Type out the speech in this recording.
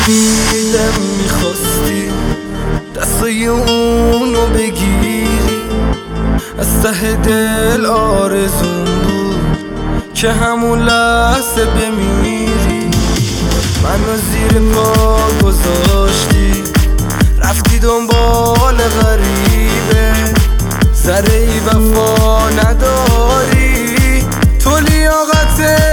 دیدم میخواستی دستای اونو بگیری، از ته دل آرزون بود که همون لحظه بمیری. منو زیر پا گذاشتی رفتی دنبال غریبه، ذره ای وفا نداری، تو لیاقت